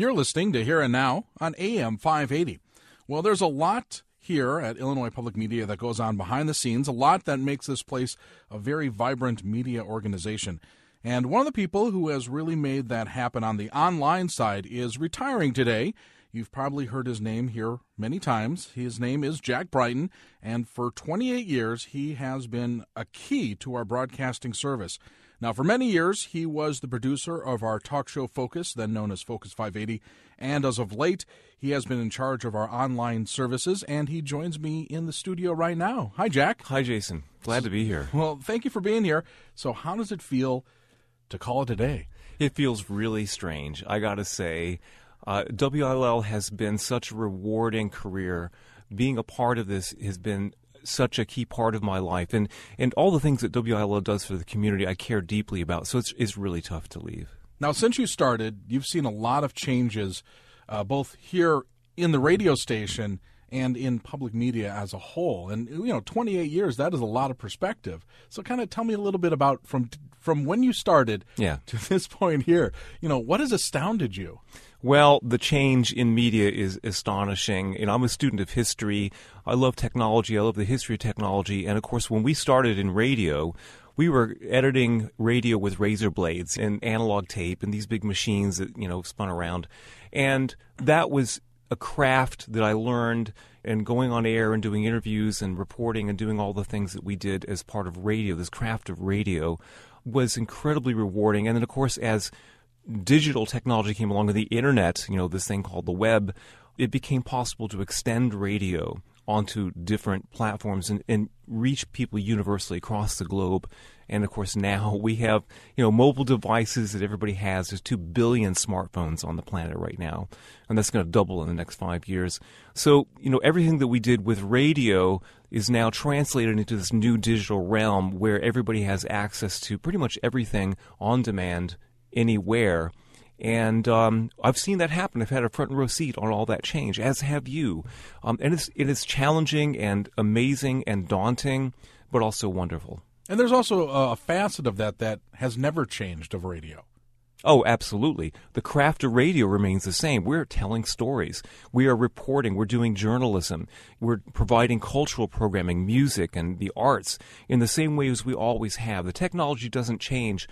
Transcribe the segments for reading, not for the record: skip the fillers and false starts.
You're listening to Here and Now on AM 580. Well, there's a lot here at Illinois Public Media that goes on behind the scenes, a lot that makes this place a very vibrant media organization. And one of the people who has really made that happen on the online side is retiring today. You've probably heard his name here many times. His name is Jack Brighton, and for 28 years, he has been a key to our broadcasting service. Now, for many years, he was the producer of our talk show Focus, then known as Focus 580, and as of late, he has been in charge of our online services, and he joins me in the studio right now. Hi, Jack. Hi, Jason. Glad to be here. Well, thank you for being here. So how does it feel to call it a day? It feels really strange, I got to say. WILL has been such a rewarding career. Being a part of this has been such a key part of my life. And all the things that WILL does for the community, I care deeply about. So it's really tough to leave. Now, since you started, you've seen a lot of changes, both here in the radio station and in public media as a whole. And, 28 years, that is a lot of perspective. So kind of tell me a little bit about from when you started to this point here, what has astounded you? Well, the change in media is astonishing. I'm a student of history. I love technology. I love the history of technology. And, of course, when we started in radio, we were editing radio with razor blades and analog tape and these big machines that, spun around. And that was a craft that I learned, and going on air and doing interviews and reporting and doing all the things that we did as part of radio, this craft of radio, was incredibly rewarding. And then, of course, as digital technology came along with the internet, this thing called the web, it became possible to extend radio onto different platforms and reach people universally across the globe. And, of course, now we have, mobile devices that everybody has. There's 2 billion smartphones on the planet right now, and that's going to double in the next 5 years. So, everything that we did with radio is now translated into this new digital realm where everybody has access to pretty much everything on demand, anywhere. And I've seen that happen. I've had a front row seat on all that change, as have you. And it is challenging and amazing and daunting, but also wonderful. And there's also a facet of that has never changed of radio. Oh, absolutely. The craft of radio remains the same. We're telling stories. We are reporting. We're doing journalism. We're providing cultural programming, music, and the arts in the same way as we always have. The technology doesn't change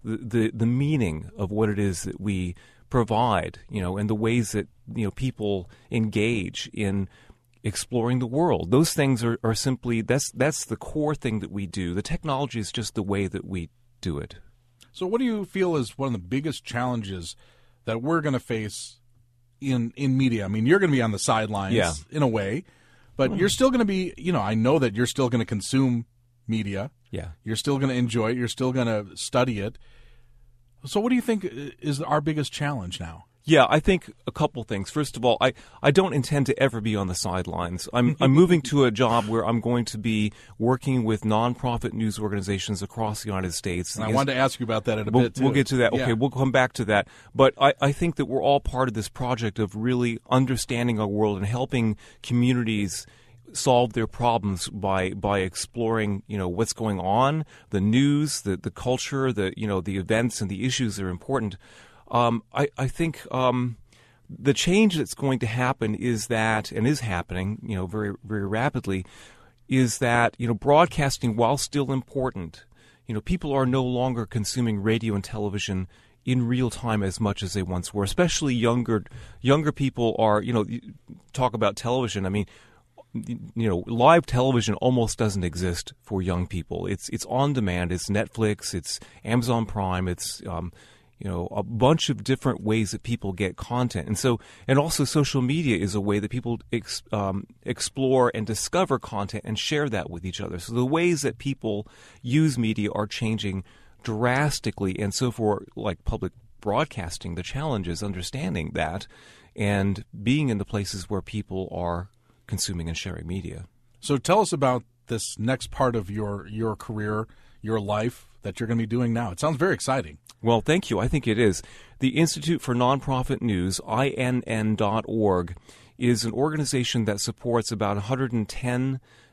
the meaning of what it is that we provide, and the ways that, people engage in exploring the world. Those things are simply, that's the core thing that we do. The technology is just the way that we do it. So what do you feel is one of the biggest challenges that we're going to face in media? I mean, you're going to be on the sidelines in a way, but you're still going to be, I know that you're still going to consume media. Yeah. You're still going to enjoy it. You're still going to study it. So what do you think is our biggest challenge now? Yeah, I think a couple things. First of all, I don't intend to ever be on the sidelines. I'm moving to a job where I'm going to be working with nonprofit news organizations across the United States. And I wanted to ask you about that in a bit, too. We'll get to that. Okay, we'll come back to that. But I think that we're all part of this project of really understanding our world and helping communities solve their problems by exploring, what's going on, the news, the culture, the events and the issues that are important. I think the change that's going to happen is that, and is happening, very, very rapidly, is that, broadcasting, while still important, people are no longer consuming radio and television in real time as much as they once were. Especially younger people are, talk about television. I mean, live television almost doesn't exist for young people. It's on demand. It's Netflix. It's Amazon Prime. It's a bunch of different ways that people get content. And also social media is a way that people explore and discover content and share that with each other. So the ways that people use media are changing drastically. And so for public broadcasting, the challenge is understanding that and being in the places where people are consuming and sharing media. So tell us about this next part of your career, your life that you're going to be doing now. It sounds very exciting. Well, thank you. I think it is. The Institute for Nonprofit News, INN.org, is an organization that supports about 110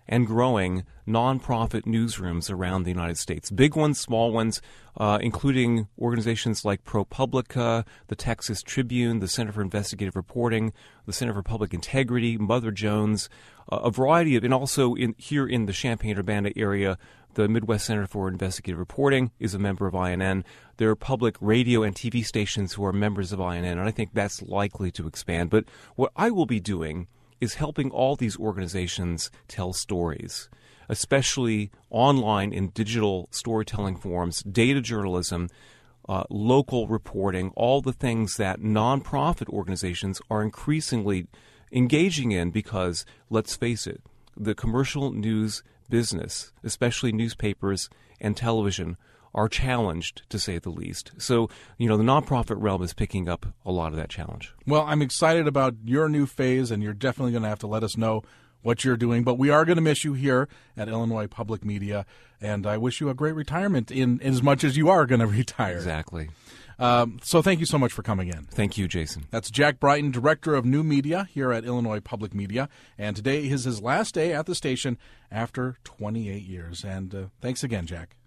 and growing nonprofit newsrooms around the United States. Big ones, small ones, including organizations like ProPublica, the Texas Tribune, the Center for Investigative Reporting, the Center for Public Integrity, Mother Jones, a variety of, and also here in the Champaign-Urbana area, the Midwest Center for Investigative Reporting is a member of INN. There are public radio and TV stations who are members of INN, and I think that's likely to expand. But what I will be doing is helping all these organizations tell stories, especially online in digital storytelling forms, data journalism, local reporting, all the things that nonprofit organizations are increasingly engaging in because, let's face it, the commercial news business, especially newspapers and television, are challenged, to say the least. So, the nonprofit realm is picking up a lot of that challenge. Well, I'm excited about your new phase, and you're definitely going to have to let us know what you're doing. But we are going to miss you here at Illinois Public Media, and I wish you a great retirement in as much as you are going to retire. Exactly. So thank you so much for coming in. Thank you, Jason. That's Jack Brighton, Director of New Media here at Illinois Public Media. And today is his last day at the station after 28 years. And thanks again, Jack.